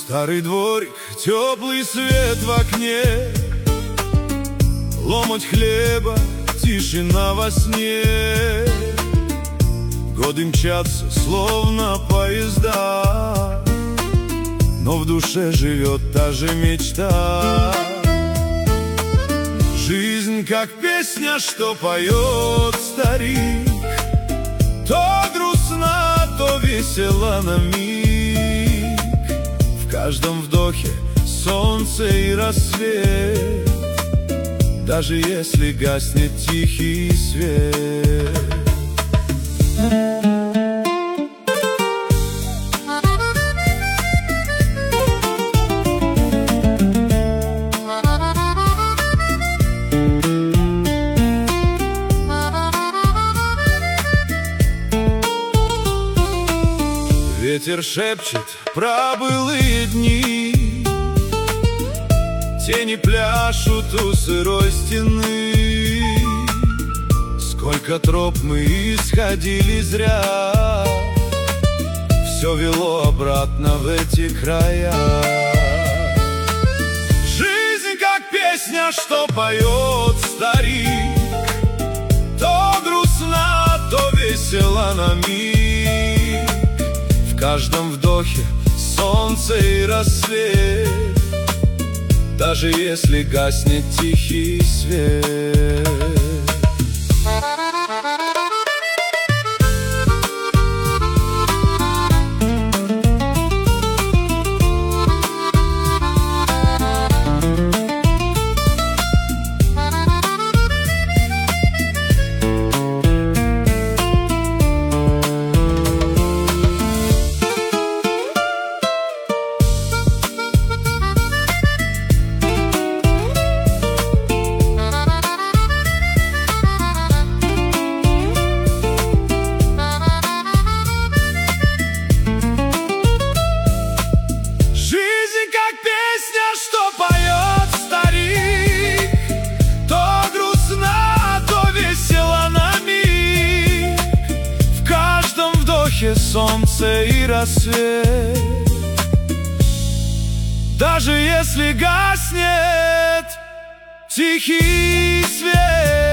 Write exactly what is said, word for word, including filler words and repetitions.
Старый дворик, теплый свет в окне, ломоть хлеба, тишина во сне. Годы мчатся, словно поезда, но в душе живет та же мечта. Жизнь как песня, что поет старик, то грустна, то весела на миг. В каждом вдохе солнце и рассвет, даже если гаснет тихий свет. Ветер шепчет про былые дни, тени пляшут у сырой стены. Сколько троп мы исходили зря, все вело обратно в эти края. Жизнь как песня, что поет старик, то грустна, то весела на миг. В каждом вдохе солнце и рассвет, даже если гаснет тихий свет. Солнце и рассвет, даже если гаснет тихий свет.